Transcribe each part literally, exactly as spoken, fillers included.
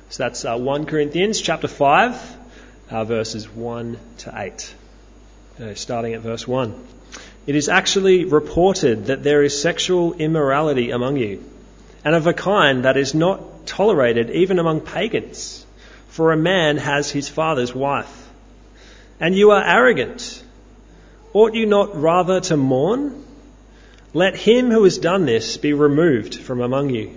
So that's uh, First Corinthians chapter five, uh, verses one to eight. Uh, starting at verse one. It is actually reported that there is sexual immorality among you, and of a kind that is not tolerated even among pagans, for a man has his father's wife. And you are arrogant. Ought you not rather to mourn? Let him who has done this be removed from among you.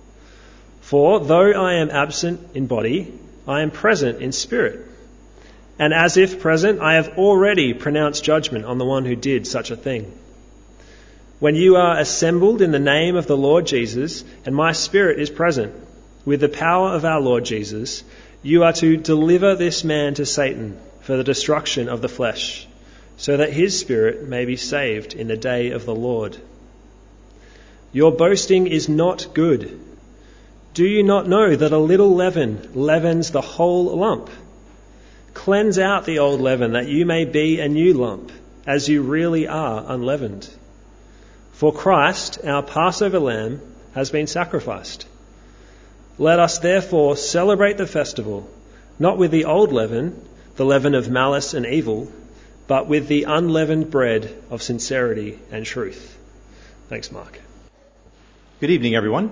For though I am absent in body, I am present in spirit. And as if present, I have already pronounced judgment on the one who did such a thing. When you are assembled in the name of the Lord Jesus, and my spirit is present, with the power of our Lord Jesus, you are to deliver this man to Satan for the destruction of the flesh, so that his spirit may be saved in the day of the Lord. Your boasting is not good. Do you not know that a little leaven leavens the whole lump? Cleanse out the old leaven, that you may be a new lump, as you really are unleavened. For Christ, our Passover lamb, has been sacrificed. Let us therefore celebrate the festival, not with the old leaven, the leaven of malice and evil, but with the unleavened bread of sincerity and truth. Thanks, Mark. Good evening, everyone.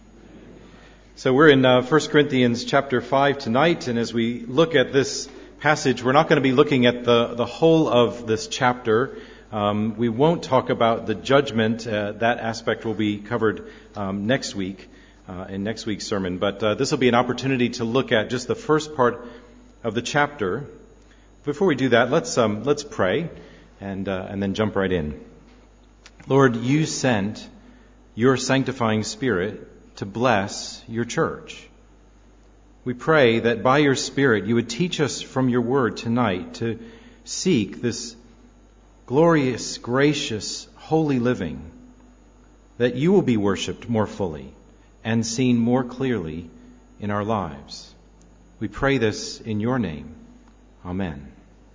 So we're in uh, First Corinthians chapter five tonight, and as we look at this passage, we're not going to be looking at the, the whole of this chapter. Um, we won't talk about the judgment. Uh, that aspect will be covered um, next week uh, in next week's sermon. But uh, this will be an opportunity to look at just the first part of the chapter. Before we do that, let's um, let's pray and uh, and then jump right in. Lord, you sent your sanctifying Spirit to bless your church. We pray that by your Spirit you would teach us from your word tonight to seek this glorious, gracious, holy living, that you will be worshipped more fully and seen more clearly in our lives. We pray this in your name. Amen.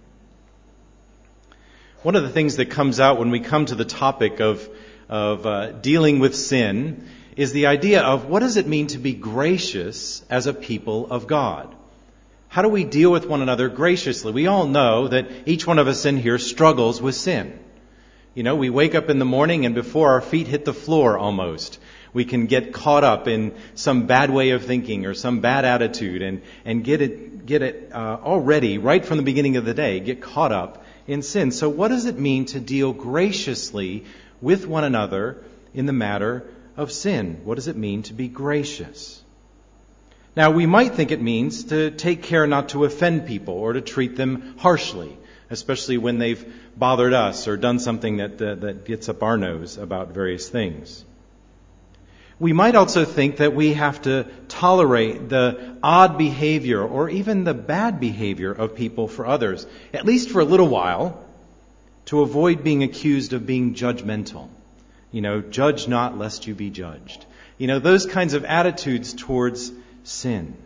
One of the things that comes out when we come to the topic of, of uh, dealing with sin is the idea of what does it mean to be gracious as a people of God? How do we deal with one another graciously? We all know that each one of us in here struggles with sin. You know, we wake up in the morning and before our feet hit the floor almost, we can get caught up in some bad way of thinking or some bad attitude and, and get it, get it uh, already right from the beginning of the day, get caught up in sin. So what does it mean to deal graciously with one another in the matter of sin? What does it mean to be gracious? Now, we might think it means to take care not to offend people or to treat them harshly, especially when they've bothered us or done something that uh, that gets up our nose about various things. We might also think that we have to tolerate the odd behavior or even the bad behavior of people for others, at least for a little while, to avoid being accused of being judgmental. You know, judge not lest you be judged. You know, those kinds of attitudes towards sin.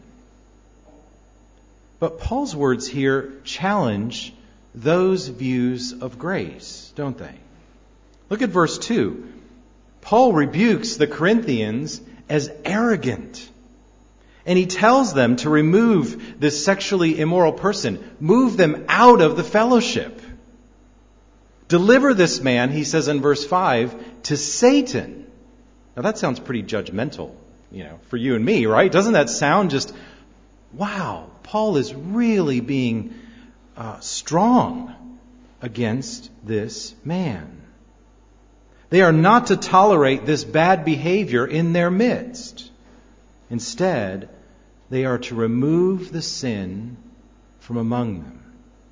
But Paul's words here challenge those views of grace, don't they? Look at verse two. Paul rebukes the Corinthians as arrogant. And he tells them to remove this sexually immoral person, move them out of the fellowship. Deliver this man, he says in verse five, to Satan. Now that sounds pretty judgmental, you know, for you and me, right? Doesn't that sound just, wow, Paul is really being uh, strong against this man. They are not to tolerate this bad behavior in their midst. Instead, they are to remove the sin from among them.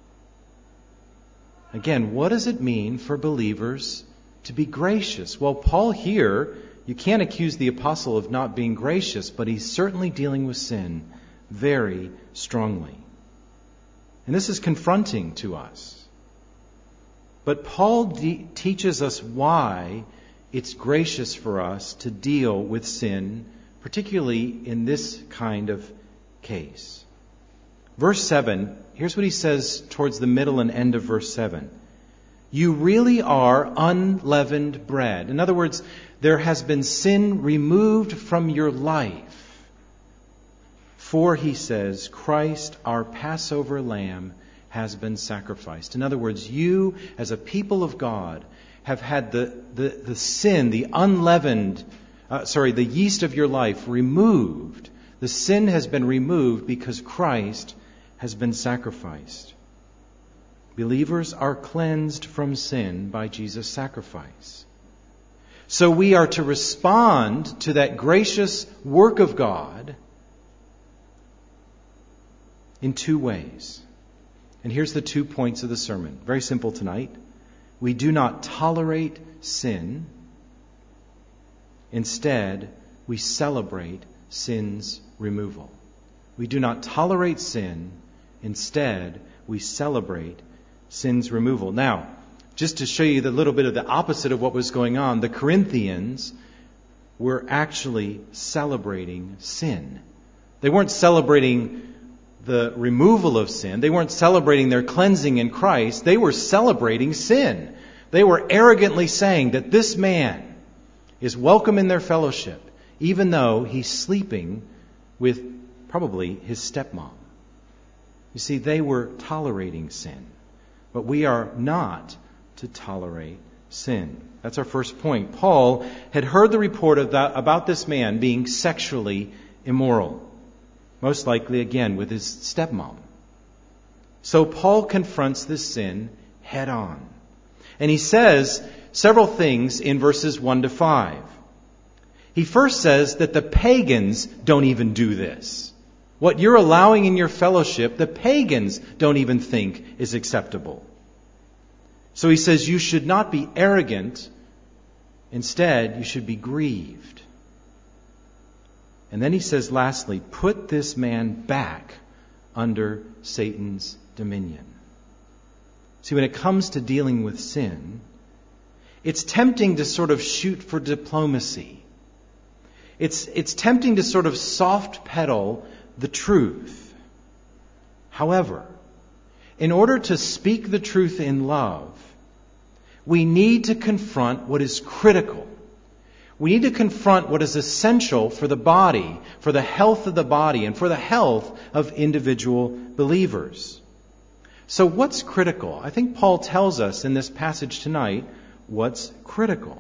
Again, what does it mean for believers to be gracious? Well, Paul here, you can't accuse the apostle of not being gracious, but he's certainly dealing with sin very strongly. And this is confronting to us. But Paul de- teaches us why it's gracious for us to deal with sin, particularly in this kind of case. Verse seven, here's what he says towards the middle and end of verse seven. You really are unleavened bread. In other words, there has been sin removed from your life. For, he says, Christ, our Passover lamb, has been sacrificed. In other words, you, as a people of God, have had the, the, the sin, the unleavened, uh, sorry, the yeast of your life removed. The sin has been removed because Christ has been sacrificed. Believers are cleansed from sin by Jesus' sacrifice. So we are to respond to that gracious work of God in two ways. And here's the two points of the sermon. Very simple tonight. We do not tolerate sin. Instead, we celebrate sin's removal. We do not tolerate sin. Instead, we celebrate sin's removal. Now, just to show you the little bit of the opposite of what was going on, the Corinthians were actually celebrating sin. They weren't celebrating the removal of sin. They weren't celebrating their cleansing in Christ. They were celebrating sin. They were arrogantly saying that this man is welcome in their fellowship, even though he's sleeping with probably his stepmom. You see, they were tolerating sin. But we are not to tolerate sin. That's our first point. Paul had heard the report of that, about this man being sexually immoral. Most likely, again, with his stepmom. So Paul confronts this sin head on. And he says several things in verses one to five. He first says that the pagans don't even do this. What you're allowing in your fellowship, the pagans don't even think is acceptable. So he says you should not be arrogant. Instead, you should be grieved. And then he says, lastly, put this man back under Satan's dominion. See, when it comes to dealing with sin, it's tempting to sort of shoot for diplomacy. It's, it's tempting to sort of soft pedal the truth. However, in order to speak the truth in love, we need to confront what is critical. We need to confront what is essential for the body, for the health of the body, and for the health of individual believers. So what's critical? I think Paul tells us in this passage tonight what's critical.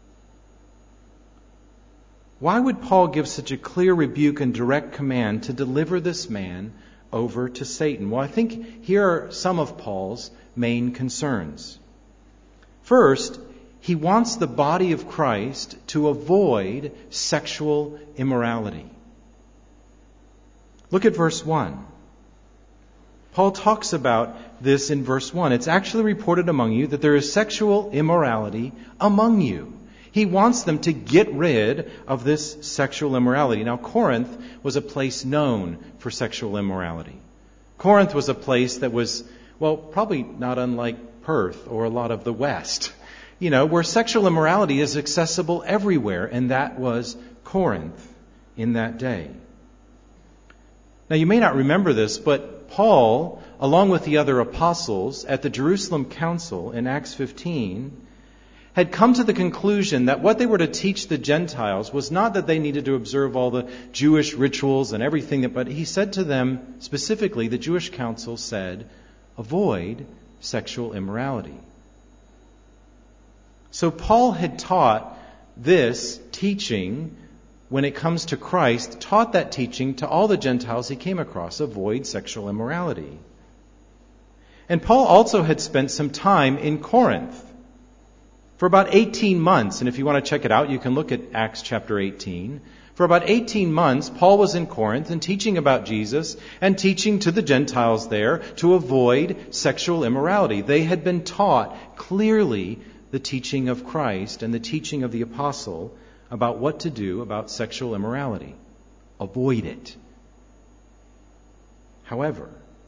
Why would Paul give such a clear rebuke and direct command to deliver this man over to Satan? Well, I think here are some of Paul's main concerns. First, he wants the body of Christ to avoid sexual immorality. Look at verse one. Paul talks about this in verse one. It's actually reported among you that there is sexual immorality among you. He wants them to get rid of this sexual immorality. Now, Corinth was a place known for sexual immorality. Corinth was a place that was, well, probably not unlike Perth or a lot of the West, you know, where sexual immorality is accessible everywhere, and that was Corinth in that day. Now, you may not remember this, but Paul, along with the other apostles at the Jerusalem Council in Acts fifteen, had come to the conclusion that what they were to teach the Gentiles was not that they needed to observe all the Jewish rituals and everything, that, but he said to them specifically, the Jewish council said, avoid sexual immorality. So Paul had taught this teaching when it comes to Christ, taught that teaching to all the Gentiles he came across, avoid sexual immorality. And Paul also had spent some time in Corinth for about eighteen months. And if you want to check it out, you can look at Acts chapter eighteen. For about eighteen months, Paul was in Corinth and teaching about Jesus and teaching to the Gentiles there to avoid sexual immorality. They had been taught clearly the teaching of Christ and the teaching of the apostle about what to do about sexual immorality. Avoid it. However,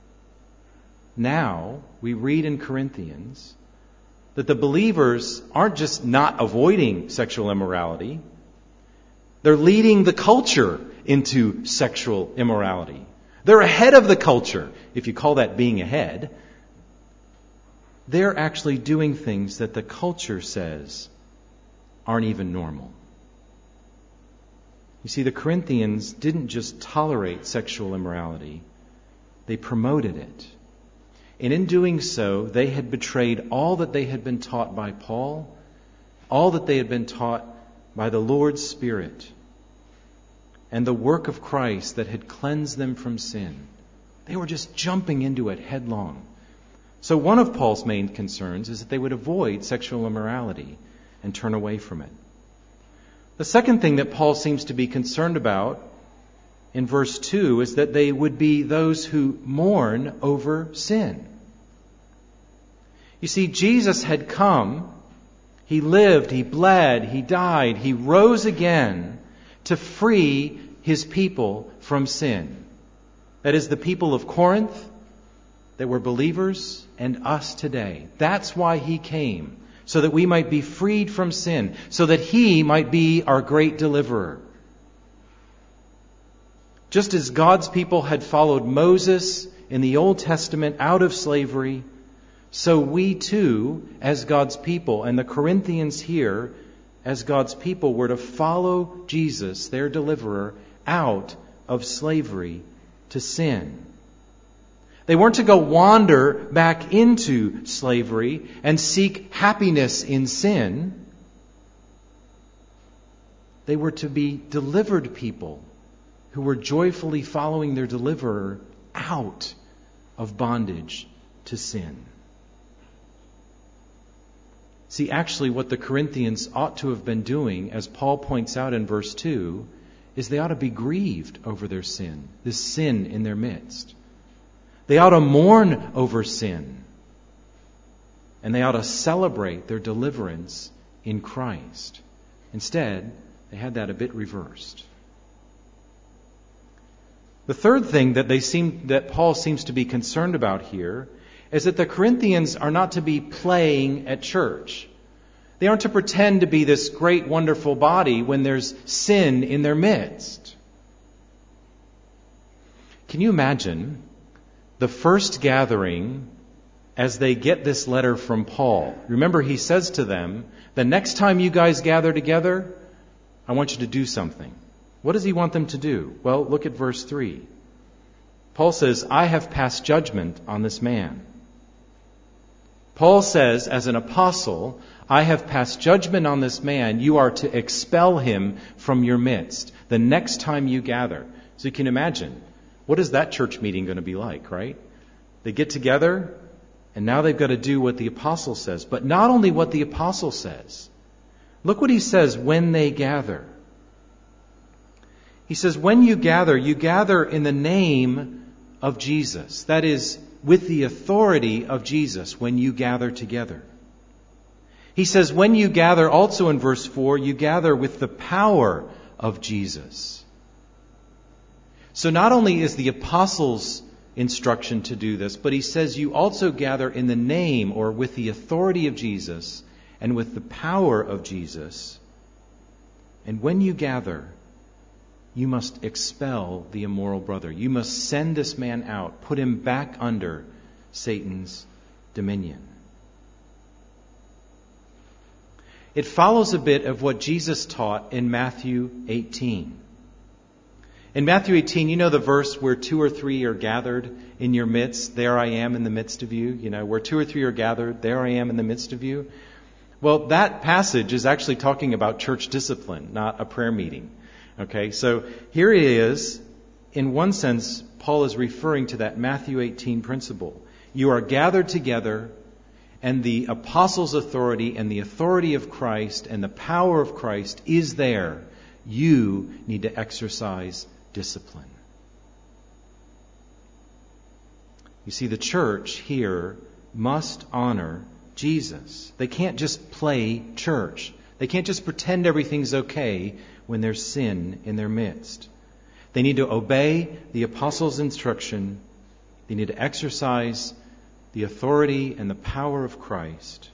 now we read in Corinthians that the believers aren't just not avoiding sexual immorality, they're leading the culture into sexual immorality. They're ahead of the culture, if you call that being ahead. They're actually doing things that the culture says aren't even normal. You see, the Corinthians didn't just tolerate sexual immorality, they promoted it. And in doing so, they had betrayed all that they had been taught by Paul, all that they had been taught by the Lord's Spirit, and the work of Christ that had cleansed them from sin. They were just jumping into it headlong. So one of Paul's main concerns is that they would avoid sexual immorality and turn away from it. The second thing that Paul seems to be concerned about in verse two is that they would be those who mourn over sin. You see, Jesus had come, He lived, He bled, He died, He rose again to free His people from sin. That is, the people of Corinth that were believers and us today. That's why He came, so that we might be freed from sin, so that He might be our great deliverer. Just as God's people had followed Moses in the Old Testament out of slavery, so we too, as God's people, and the Corinthians here, as God's people, were to follow Jesus, their deliverer, out of slavery to sin. They weren't to go wander back into slavery and seek happiness in sin. They were to be delivered people who were joyfully following their deliverer out of bondage to sin. See, actually what the Corinthians ought to have been doing, as Paul points out in verse two, is they ought to be grieved over their sin, this sin in their midst. They ought to mourn over sin. And they ought to celebrate their deliverance in Christ. Instead, they had that a bit reversed. The third thing that they seem that Paul seems to be concerned about here is that the Corinthians are not to be playing at church. They aren't to pretend to be this great, wonderful body when there's sin in their midst. Can you imagine the first gathering as they get this letter from Paul? Remember, he says to them, the next time you guys gather together, I want you to do something. What does he want them to do? Well, look at verse three. Paul says, I have passed judgment on this man. Paul says, as an apostle, I have passed judgment on this man. You are to expel him from your midst the next time you gather. So you can imagine, what is that church meeting going to be like, right? They get together, and now they've got to do what the apostle says. But not only what the apostle says. Look what he says when they gather. He says, when you gather, you gather in the name of Jesus. That is, with the authority of Jesus when you gather together. He says, when you gather, also in verse four, you gather with the power of Jesus. So not only is the apostles' instruction to do this, but he says you also gather in the name or with the authority of Jesus and with the power of Jesus. And when you gather, you must expel the immoral brother. You must send this man out, put him back under Satan's dominion. It follows a bit of what Jesus taught in Matthew eighteen. In Matthew eighteen, you know the verse where two or three are gathered in your midst, there I am in the midst of you. You know, where two or three are gathered, there I am in the midst of you. Well, that passage is actually talking about church discipline, not a prayer meeting. Okay, so here it is. In one sense, Paul is referring to that Matthew eighteen principle. You are gathered together, and the apostles' authority and the authority of Christ and the power of Christ is there. You need to exercise discipline. You see, the church here must honor Jesus. They can't just play church. They can't just pretend everything's okay when there's sin in their midst. They need to obey the apostles' instruction. They need to exercise the authority and the power of Christ.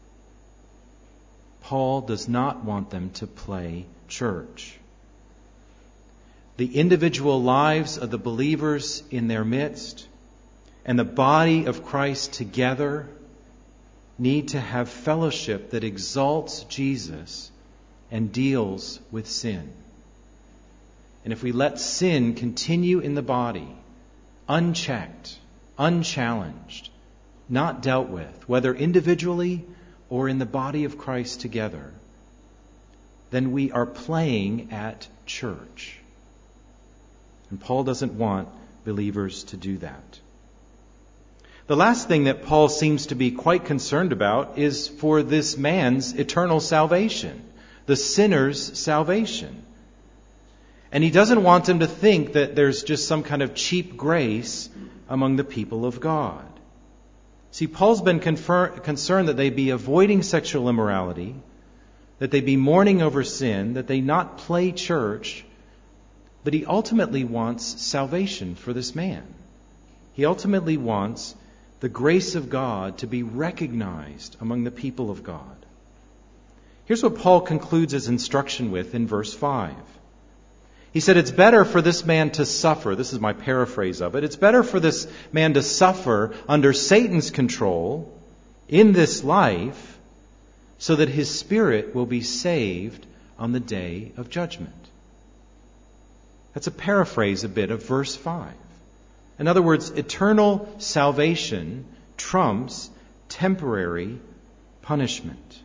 Paul does not want them to play church. The individual lives of the believers in their midst and the body of Christ together need to have fellowship that exalts Jesus and deals with sin. and if we let sin continue in the body, unchecked, unchallenged, not dealt with, whether individually or in the body of Christ together, then we are playing at church. And Paul doesn't want believers to do that. The last thing that Paul seems to be quite concerned about is for this man's eternal salvation, the sinner's salvation. And he doesn't want them to think that there's just some kind of cheap grace among the people of God. See, Paul's been confer- concerned that they be avoiding sexual immorality, that they be mourning over sin, that they not play church, but he ultimately wants salvation for this man. He ultimately wants the grace of God to be recognized among the people of God. Here's what Paul concludes his instruction with in verse five. He said, it's better for this man to suffer. This is my paraphrase of it. It's better for this man to suffer under Satan's control in this life so that his spirit will be saved on the day of judgment. That's a paraphrase a bit of verse five. In other words, eternal salvation trumps temporary punishment.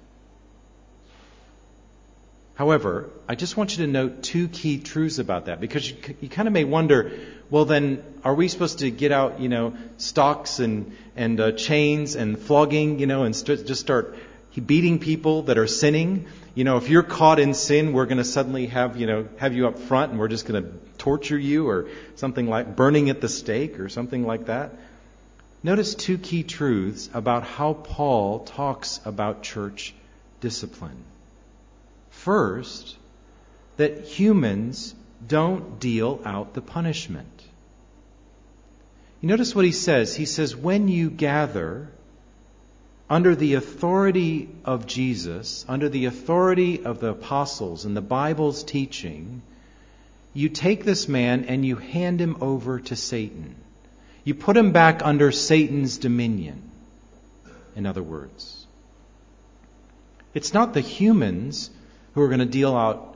However, I just want you to note two key truths about that, because you, you kind of may wonder, well then, are we supposed to get out, you know, stocks and, and uh, chains and flogging, you know, and st- just start beating people that are sinning? You know, if you're caught in sin, we're going to suddenly have, you know, have you up front and we're just going to torture you, or something like burning at the stake or something like that. Notice two key truths about how Paul talks about church discipline. First, that humans don't deal out the punishment. You notice what he says. He says, when you gather under the authority of Jesus, under the authority of the apostles and the Bible's teaching, you take this man and you hand him over to Satan. You put him back under Satan's dominion, in other words. It's not the humans who are going to deal out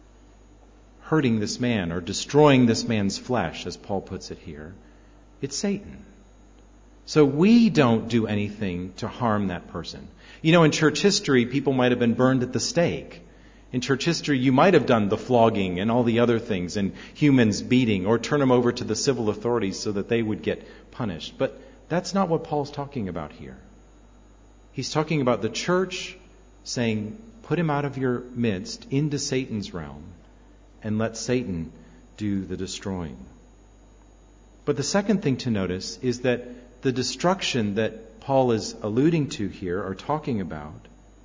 hurting this man or destroying this man's flesh, as Paul puts it here. It's Satan. So we don't do anything to harm that person. You know, in church history, people might have been burned at the stake. In church history, you might have done the flogging and all the other things, and humans beating, or turn them over to the civil authorities so that they would get punished. But that's not what Paul's talking about here. He's talking about the church saying, put him out of your midst into Satan's realm and let Satan do the destroying. But the second thing to notice is that the destruction that Paul is alluding to here, or talking about,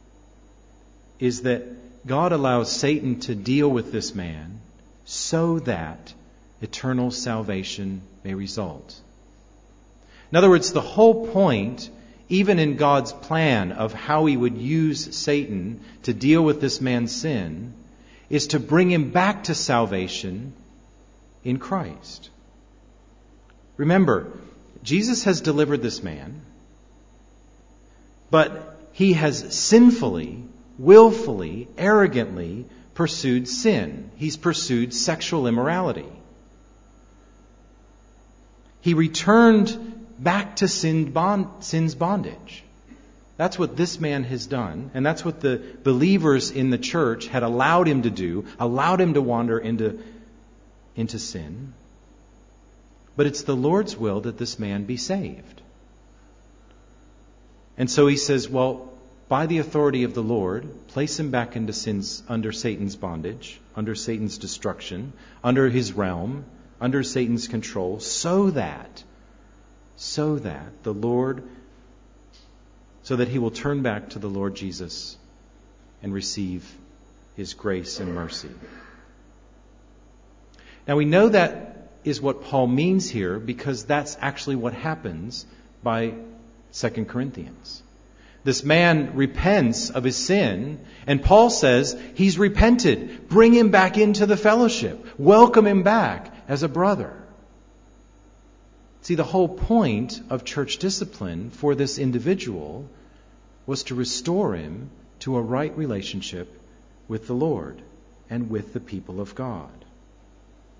is that God allows Satan to deal with this man so that eternal salvation may result. In other words, the whole point, even in God's plan of how he would use Satan to deal with this man's sin, is to bring him back to salvation in Christ. Remember, Jesus has delivered this man, but he has sinfully, willfully, arrogantly pursued sin. He's pursued sexual immorality. He returned back to sin bond, sin's bondage. That's what this man has done, and that's what the believers in the church had allowed him to do, allowed him to wander into, into sin. But it's the Lord's will that this man be saved. And so he says, well, by the authority of the Lord, place him back into sin's, under Satan's bondage, under Satan's destruction, under his realm, under Satan's control, so that, so that the Lord, so that he will turn back to the Lord Jesus and receive his grace and mercy. Now we know that is what Paul means here, because that's actually what happens by Second Corinthians. This man repents of his sin, and Paul says he's repented. Bring him back into the fellowship. Welcome him back as a brother. See, the whole point of church discipline for this individual was to restore him to a right relationship with the Lord and with the people of God.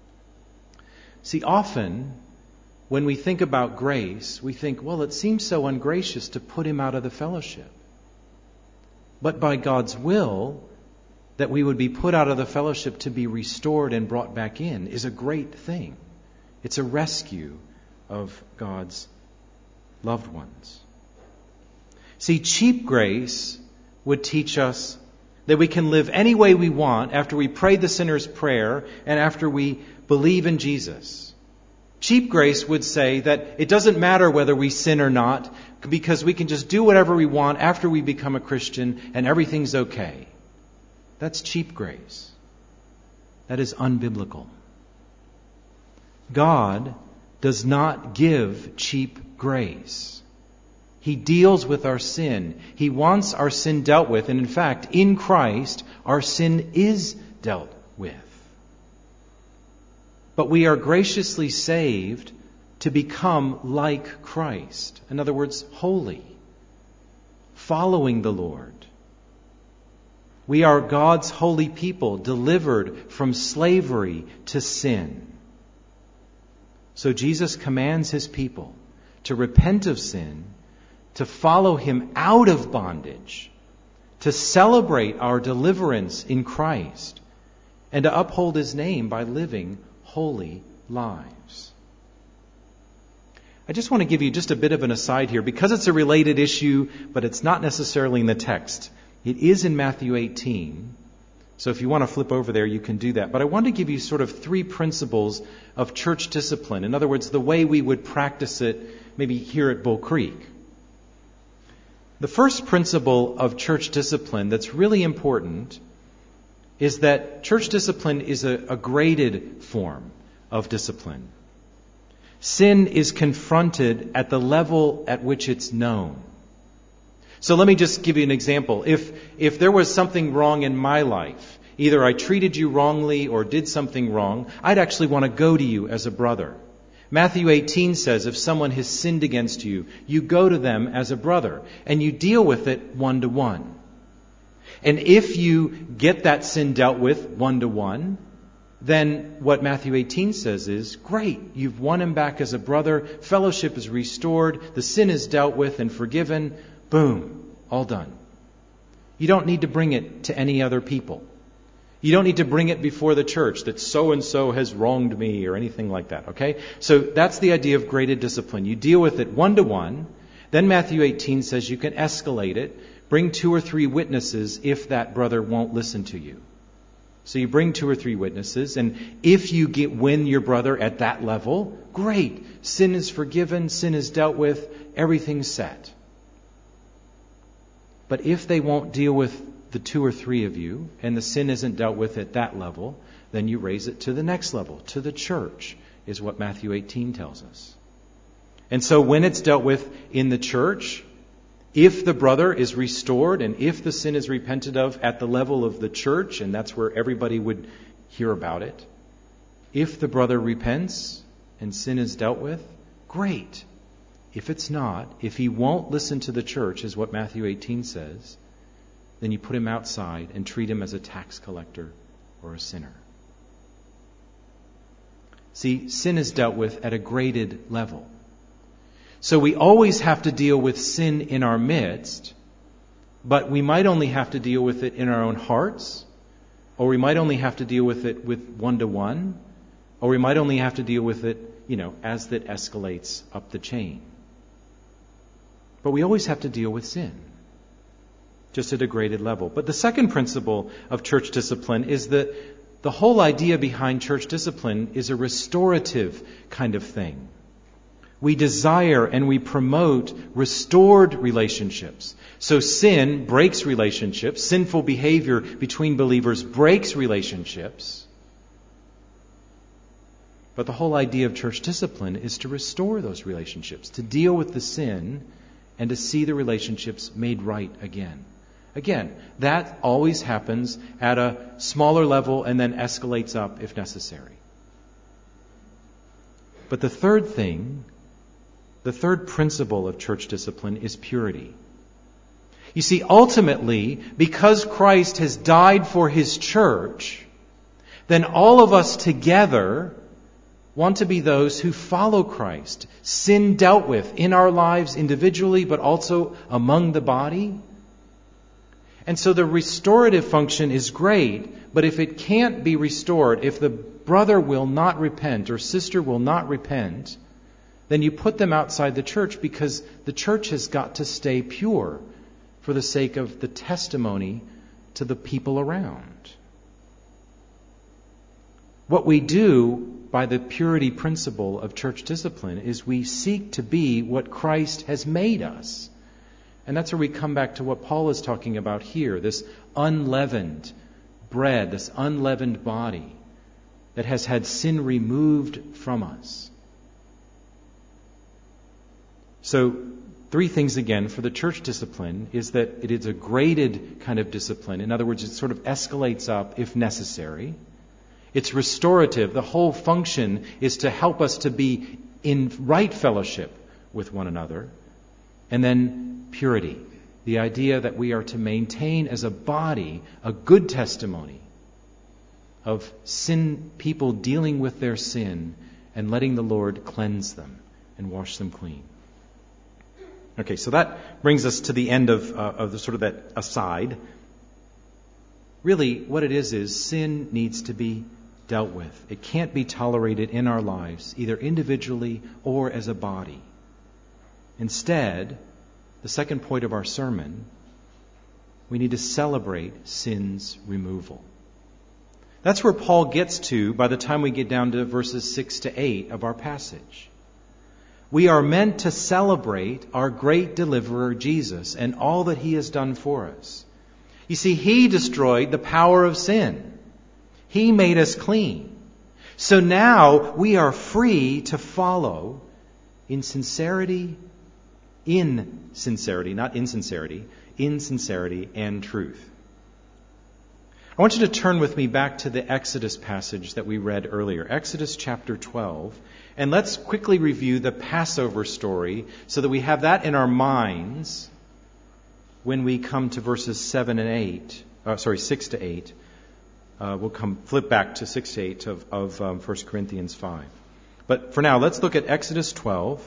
See, often when we think about grace, we think, well, it seems so ungracious to put him out of the fellowship. But by God's will, that we would be put out of the fellowship to be restored and brought back in is a great thing. It's a rescue of God's loved ones. See, cheap grace would teach us that we can live any way we want after we pray the sinner's prayer and after we believe in Jesus. Cheap grace would say that it doesn't matter whether we sin or not, because we can just do whatever we want after we become a Christian and everything's okay. That's cheap grace. That is unbiblical. God does not give cheap grace. He deals with our sin. He wants our sin dealt with. And in fact, in Christ, our sin is dealt with. But we are graciously saved to become like Christ. In other words, holy, following the Lord. We are God's holy people, delivered from slavery to sin. So Jesus commands his people to repent of sin, to follow him out of bondage, to celebrate our deliverance in Christ, and to uphold his name by living holy lives. I just want to give you just a bit of an aside here, because it's a related issue, but it's not necessarily in the text. It is in Matthew eighteen. So if you want to flip over there, you can do that. But I want to give you sort of three principles of church discipline. In other words, the way we would practice it maybe here at Bull Creek. The first principle of church discipline that's really important is that church discipline is a, a graded form of discipline. Sin is confronted at the level at which it's known. So let me just give you an example. If if there was something wrong in my life, either I treated you wrongly or did something wrong, I'd actually want to go to you as a brother. Matthew eighteen says if someone has sinned against you, you go to them as a brother and you deal with it one to one. And if you get that sin dealt with one to one, then what Matthew eighteen says is, great, you've won him back as a brother, fellowship is restored, the sin is dealt with and forgiven. Boom, all done. You don't need to bring it to any other people. You don't need to bring it before the church that so-and-so has wronged me or anything like that, okay? So that's the idea of graded discipline. You deal with it one-to-one. Then Matthew eighteen says you can escalate it. Bring two or three witnesses if that brother won't listen to you. So you bring two or three witnesses, and if you get win your brother at that level, great. Sin is forgiven, sin is dealt with, everything's set. But if they won't deal with the two or three of you, and the sin isn't dealt with at that level, then you raise it to the next level, to the church, is what Matthew eighteen tells us. And so when it's dealt with in the church, if the brother is restored and if the sin is repented of at the level of the church, and that's where everybody would hear about it, if the brother repents and sin is dealt with, great. If it's not, if he won't listen to the church, is what Matthew eighteen says, then you put him outside and treat him as a tax collector or a sinner. See, sin is dealt with at a graded level. So we always have to deal with sin in our midst, but we might only have to deal with it in our own hearts, or we might only have to deal with it with one-to-one, or we might only have to deal with it, you know, as that escalates up the chain. But we always have to deal with sin, just at a graded level. But the second principle of church discipline is that the whole idea behind church discipline is a restorative kind of thing. We desire and we promote restored relationships. So sin breaks relationships. Sinful behavior between believers breaks relationships. But the whole idea of church discipline is to restore those relationships, to deal with the sin and to see the relationships made right again. Again, that always happens at a smaller level and then escalates up if necessary. But the third thing, the third principle of church discipline is purity. You see, ultimately, because Christ has died for his church, then all of us together want to be those who follow Christ, sin dealt with in our lives individually, but also among the body. And so the restorative function is great, but if it can't be restored, if the brother will not repent or sister will not repent, then you put them outside the church, because the church has got to stay pure for the sake of the testimony to the people around. What we do by the purity principle of church discipline is we seek to be what Christ has made us. And that's where we come back to what Paul is talking about here, this unleavened bread, this unleavened body that has had sin removed from us. So, three things again for the church discipline is that it is a graded kind of discipline. In other words, it sort of escalates up if necessary. It's restorative. The whole function is to help us to be in right fellowship with one another. And then purity, the idea that we are to maintain as a body a good testimony of sin, people dealing with their sin and letting the Lord cleanse them and wash them clean. Okay, so that brings us to the end of, uh, of the sort of that aside. Really, what it is is sin needs to be dealt with. It can't be tolerated in our lives, either individually or as a body. Instead, the second point of our sermon, we need to celebrate sin's removal. That's where Paul gets to by the time we get down to verses six to eight of our passage. We are meant to celebrate our great deliverer, Jesus, and all that he has done for us. You see, he destroyed the power of sin. He made us clean. So now we are free to follow in sincerity, in sincerity, not insincerity, in sincerity and truth. I want you to turn with me back to the Exodus passage that we read earlier, Exodus chapter twelve. And let's quickly review the Passover story so that we have that in our minds when we come to verses seven and eight. Uh, sorry, six to eight. Uh, we'll come flip back to six to eight of, of um, First Corinthians five. But for now, let's look at Exodus twelve.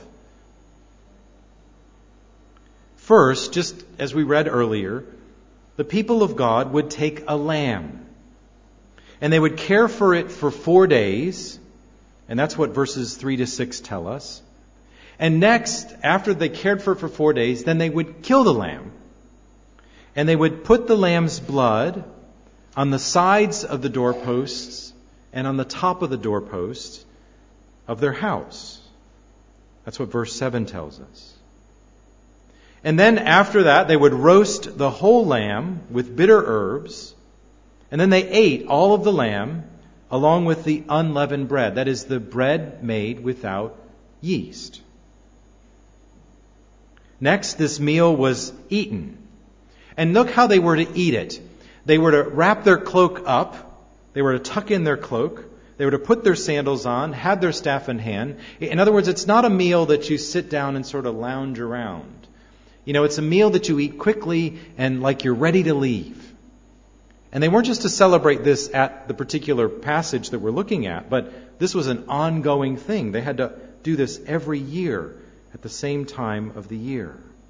First, just as we read earlier, the people of God would take a lamb, and they would care for it for four days. And that's what verses three to six tell us. And next, after they cared for it for four days, then they would kill the lamb. And they would put the lamb's blood on the sides of the doorposts and on the top of the doorposts of their house. That's what verse seven tells us. And then after that, they would roast the whole lamb with bitter herbs. And then they ate all of the lamb along with the unleavened bread. That is, the bread made without yeast. Next, this meal was eaten. And look how they were to eat it. They were to wrap their cloak up. They were to tuck in their cloak. They were to put their sandals on, have their staff in hand. In other words, it's not a meal that you sit down and sort of lounge around. You know, it's a meal that you eat quickly and like you're ready to leave. And they weren't just to celebrate this at the particular passage that we're looking at, but this was an ongoing thing. They had to do this every year at the same time of the year.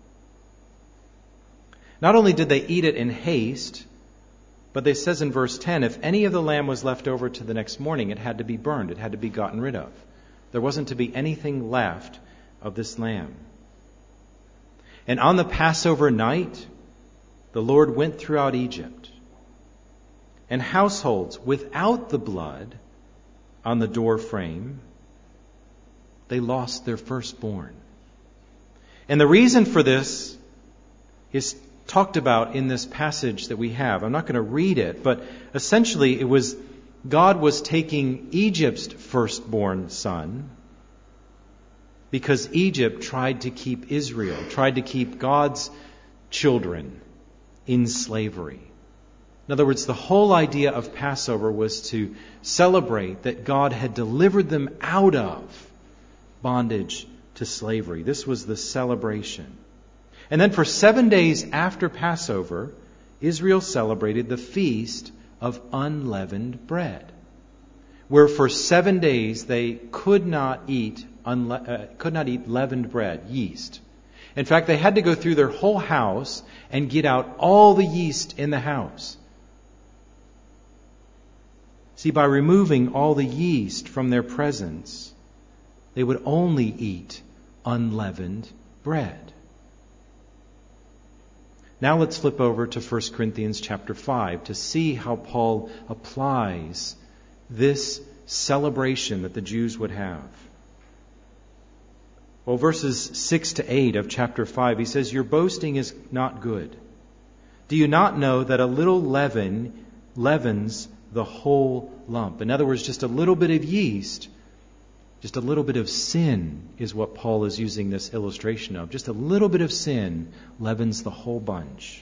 Not only did they eat it in haste, but they says in verse ten, if any of the lamb was left over to the next morning, it had to be burned. It had to be gotten rid of. There wasn't to be anything left of this lamb. And on the Passover night, the Lord went throughout Egypt. And households without the blood on the door frame, they lost their firstborn. And the reason for this is talked about in this passage that we have. I'm not going to read it, but essentially it was God was taking Egypt's firstborn son because Egypt tried to keep Israel, tried to keep God's children in slavery. In other words, the whole idea of Passover was to celebrate that God had delivered them out of bondage to slavery. This was the celebration. And then for seven days after Passover, Israel celebrated the feast of unleavened bread, where for seven days they could not eat unle- uh, could not eat leavened bread, yeast. In fact, they had to go through their whole house and get out all the yeast in the house. See, by removing all the yeast from their presence, they would only eat unleavened bread. Now let's flip over to First Corinthians chapter five to see how Paul applies this celebration that the Jews would have. Well, verses six to eight of chapter five, he says, "Your boasting is not good. Do you not know that a little leaven leavens the whole lump?" In other words, just a little bit of yeast, just a little bit of sin is what Paul is using this illustration of. Just a little bit of sin leavens the whole bunch.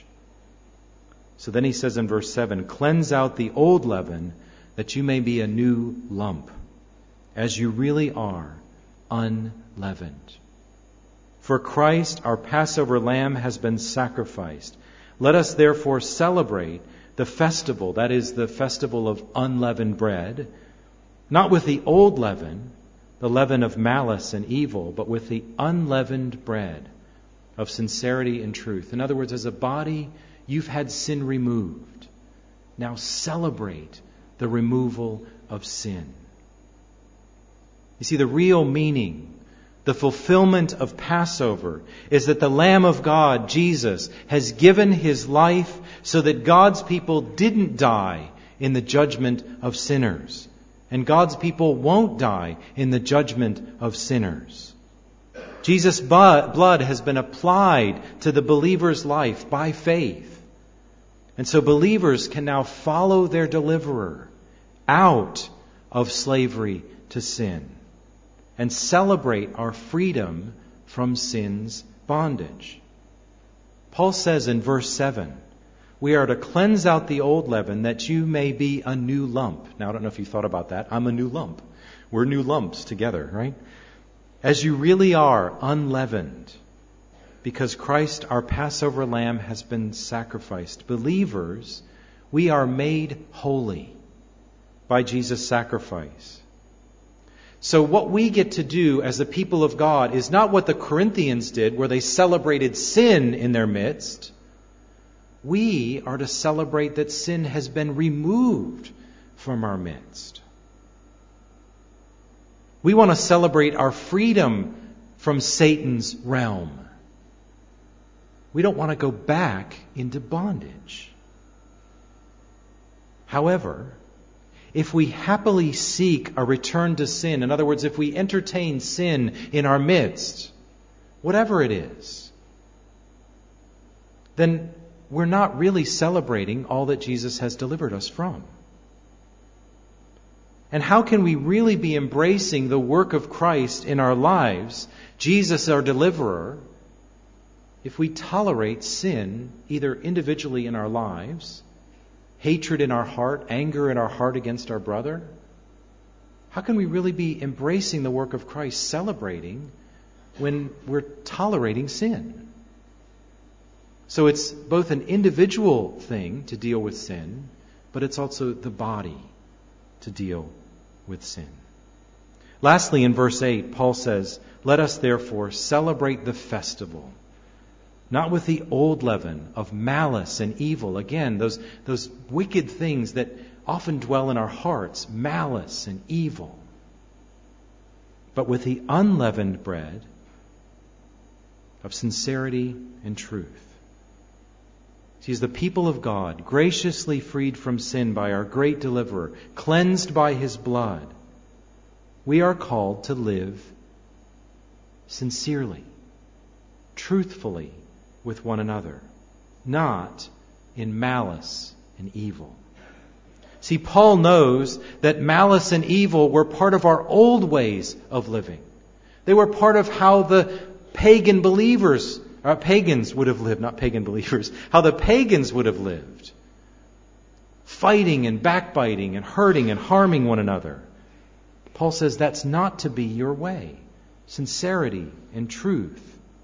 So then he says in verse seven, "Cleanse out the old leaven, that you may be a new lump, as you really are, unleavened. For Christ, our Passover lamb, has been sacrificed. Let us therefore celebrate the festival," that is the festival of unleavened bread, "not with the old leaven, the leaven of malice and evil, but with the unleavened bread of sincerity and truth." In other words, as a body, you've had sin removed. Now celebrate the removal of sin. You see, the real meaning, the fulfillment of Passover, is that the Lamb of God, Jesus, has given His life so that God's people didn't die in the judgment of sinners. And God's people won't die in the judgment of sinners. Jesus' blood has been applied to the believer's life by faith. And so believers can now follow their deliverer out of slavery to sin and celebrate our freedom from sin's bondage. Paul says in verse seven, "We are to cleanse out the old leaven that you may be a new lump." Now, I don't know if you thought about that. I'm a new lump. We're new lumps together, right? "As you really are, unleavened, because Christ, our Passover lamb, has been sacrificed." Believers, we are made holy by Jesus' sacrifice. So what we get to do as the people of God is not what the Corinthians did, where they celebrated sin in their midst. We are to celebrate that sin has been removed from our midst. We want to celebrate our freedom from Satan's realm. We don't want to go back into bondage. However, if we happily seek a return to sin, in other words, if we entertain sin in our midst, whatever it is, then we're not really celebrating all that Jesus has delivered us from. And how can we really be embracing the work of Christ in our lives, Jesus our deliverer, if we tolerate sin either individually in our lives, hatred in our heart, anger in our heart against our brother? How can we really be embracing the work of Christ, celebrating, when we're tolerating sin? So it's both an individual thing to deal with sin, but it's also the body to deal with sin. Lastly, in verse eight, Paul says, "Let us therefore celebrate the festival, not with the old leaven of malice and evil." Again, those, those wicked things that often dwell in our hearts, malice and evil. But with the unleavened bread of sincerity and truth. See, as the people of God, graciously freed from sin by our great deliverer, cleansed by His blood, we are called to live sincerely, truthfully, with one another, not in malice and evil. See, Paul knows that malice and evil were part of our old ways of living. They were part of how the pagan believers, or pagans would have lived, not pagan believers, how the pagans would have lived. Fighting and backbiting and hurting and harming one another. Paul says that's not to be your way. Sincerity and truth.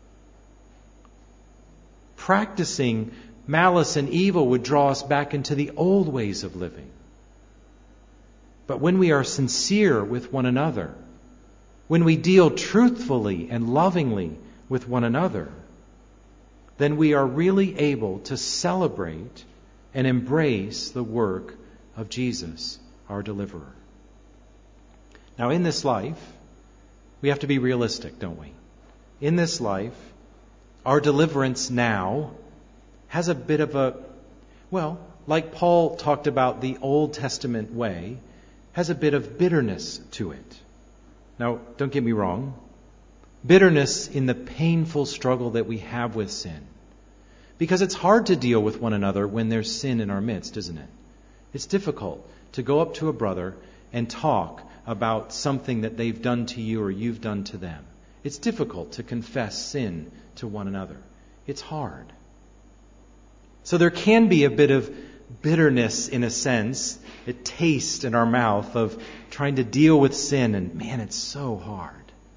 Practicing malice and evil would draw us back into the old ways of living. but when we are sincere with one another, when we deal truthfully and lovingly with one another, then we are really able to celebrate and embrace the work of Jesus, our deliverer. Now, in this life, we have to be realistic, don't we? In this life, our deliverance now has a bit of a, well, like Paul talked about the Old Testament way, has a bit of bitterness to it. Now, don't get me wrong. Bitterness in the painful struggle that we have with sin. Because it's hard to deal with one another when there's sin in our midst, isn't it? It's difficult to go up to a brother and talk about something that they've done to you or you've done to them. It's difficult to confess sin to one another. It's hard. So there can be a bit of bitterness, in a sense, a taste in our mouth of trying to deal with sin, and man, it's so hard.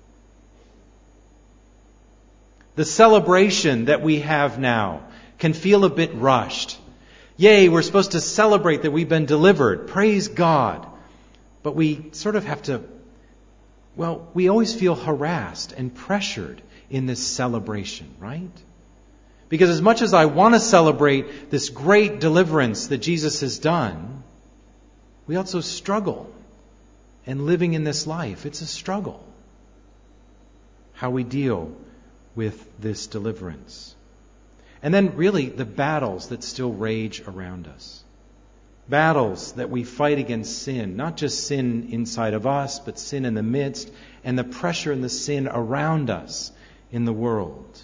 The celebration that we have now can feel a bit rushed. Yay, we're supposed to celebrate that we've been delivered. Praise God. But we sort of have to, well, we always feel harassed and pressured in this celebration, right? Because as much as I want to celebrate this great deliverance that Jesus has done, we also struggle. And living in this life, it's a struggle. How we deal with this deliverance. And then really the battles that still rage around us. Battles that we fight against sin, not just sin inside of us, but sin in the midst, and the pressure and the sin around us in the world.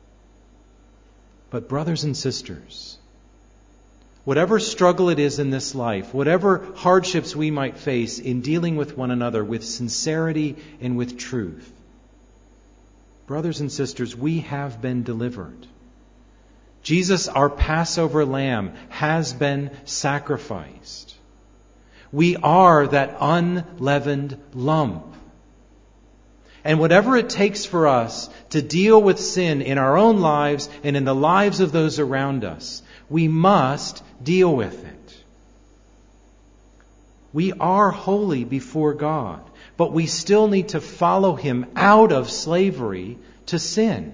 But brothers and sisters, whatever struggle it is in this life, whatever hardships we might face in dealing with one another with sincerity and with truth, brothers and sisters, we have been delivered. Jesus, our Passover lamb, has been sacrificed. We are that unleavened lump. And whatever it takes for us to deal with sin in our own lives and in the lives of those around us, we must deal with it. We are holy before God, but we still need to follow Him out of slavery to sin.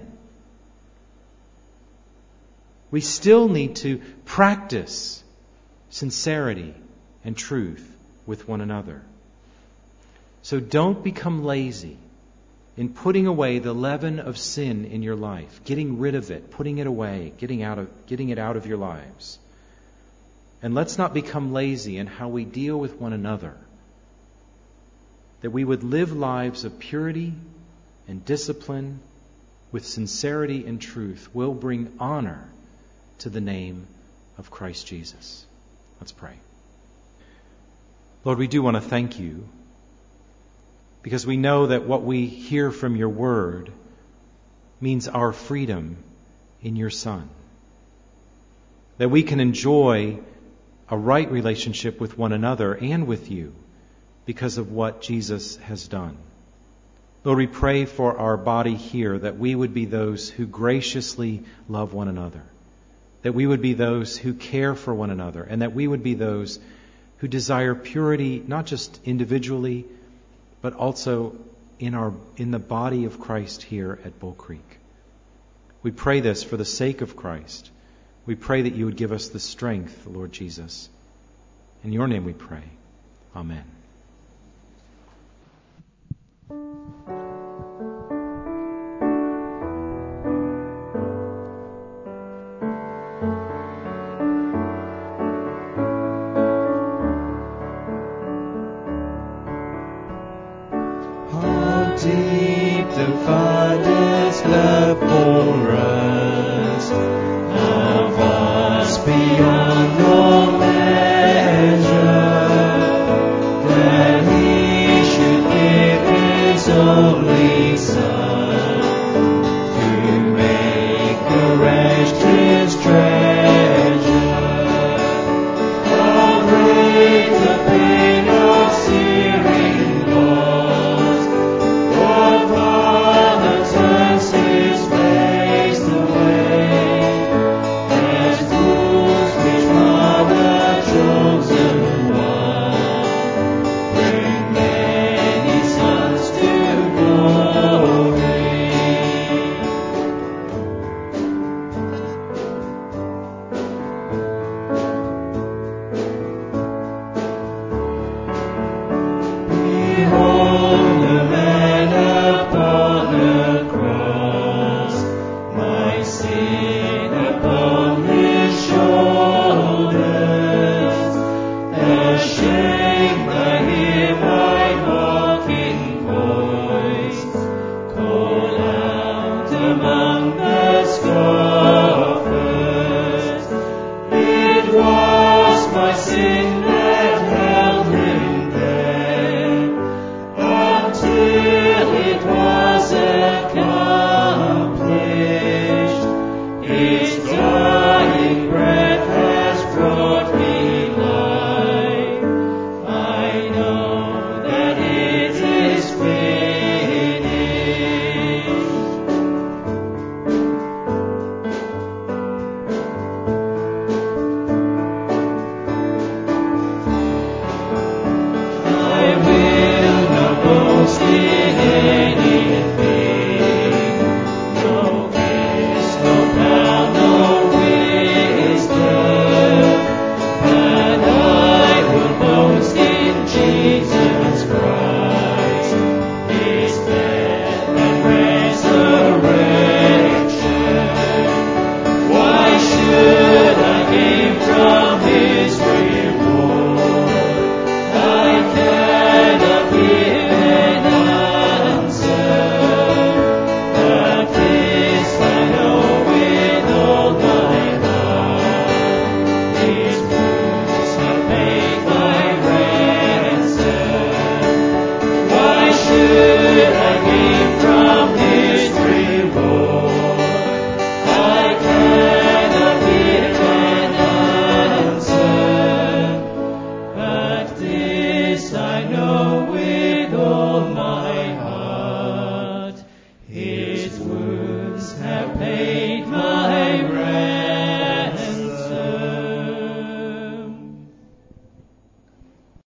We still need to practice sincerity and truth with one another. So don't become lazy in putting away the leaven of sin in your life, getting rid of it, putting it away, getting out of getting it out of your lives. And let's not become lazy in how we deal with one another. That we would live lives of purity and discipline with sincerity and truth will bring honor to the name of Christ Jesus. Let's pray. Lord, we do want to thank you because we know that what we hear from your word means our freedom in your Son. That we can enjoy a right relationship with one another and with you because of what Jesus has done. Lord, we pray for our body here that we would be those who graciously love one another. That we would be those who care for one another, and that we would be those who desire purity, not just individually, but also in our in the body of Christ here at Bull Creek. We pray this for the sake of Christ. We pray that you would give us the strength, Lord Jesus. In your name we pray. Amen.